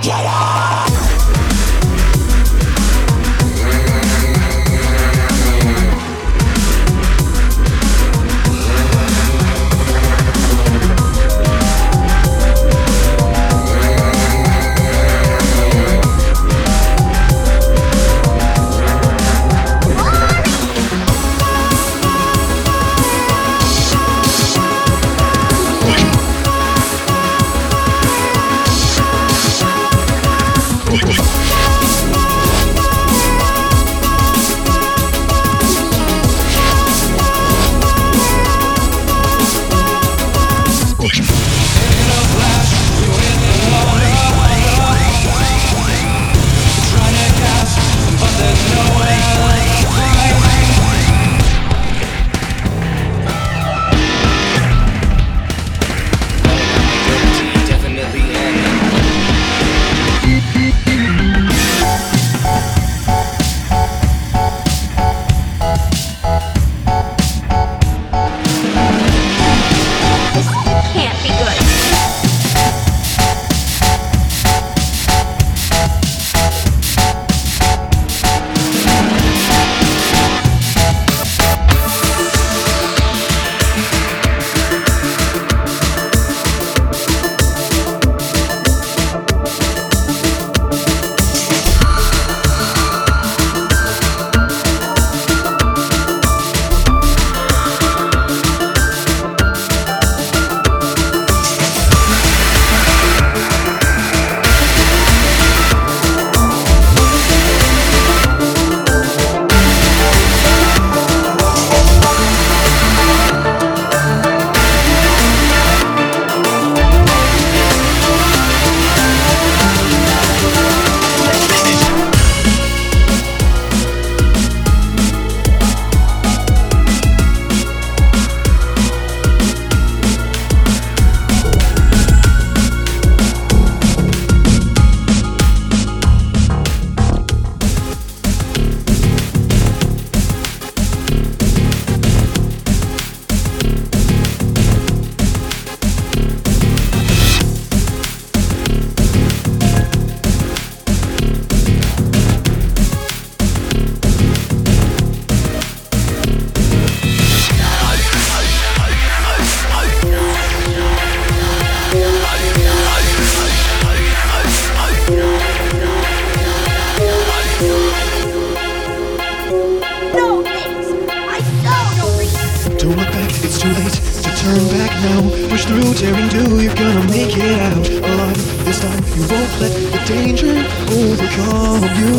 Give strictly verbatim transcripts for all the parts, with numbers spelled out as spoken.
turn back now. Push through, tearing do, you're gonna make it out alive. This time you won't let the danger overcome you.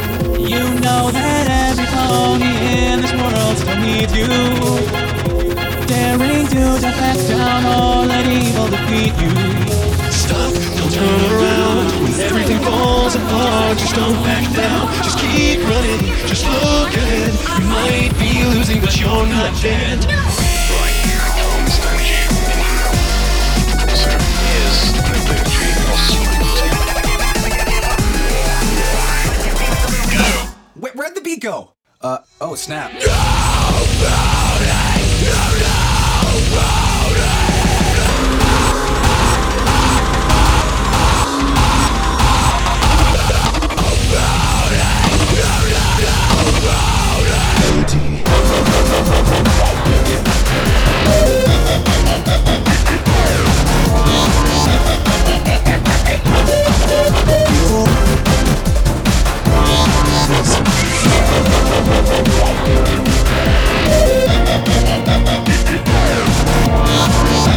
You know that every pony in this world still needs you. Daring to defect down all that evil defeat you. Stop, don't turn around. When everything falls apart, just don't back down. Just keep running, just look ahead. You might be losing, but you're not dead. Right here, home stand you in hero. Sir, is an ability possibility. Where, where'd the beat go? Uh, oh snap. We'll be right back.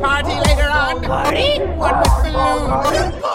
party later on. Party? One with balloons.